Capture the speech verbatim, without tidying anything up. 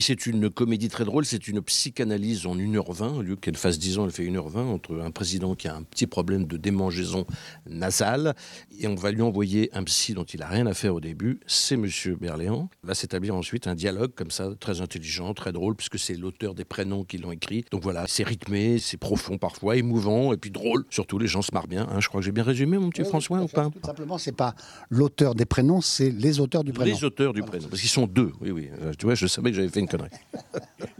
C'est une comédie très drôle, c'est une psychanalyse en une heure vingt, au lieu qu'elle fasse dix ans, elle fait une heure vingt, entre un président qui a un petit problème de démangeaison nasale, et on va lui envoyer un psy dont il n'a rien à faire au début, c'est Monsieur Berléand. Va s'établir ensuite un dialogue comme ça, très intelligent, très drôle, puisque c'est l'auteur des prénoms qui l'ont écrit. Donc voilà, c'est rythmé, c'est profond parfois, émouvant, et puis drôle. Surtout, les gens se marrent bien. Hein. Je crois que j'ai bien résumé, mon petit Oui, François, oui, ou pas? tout simplement, c'est pas l'auteur des prénoms, c'est les auteurs du prénom. Les auteurs du prénom, parce qu'ils sont deux, oui, oui. Euh, tu vois, je savais que j'avais fait une connerie.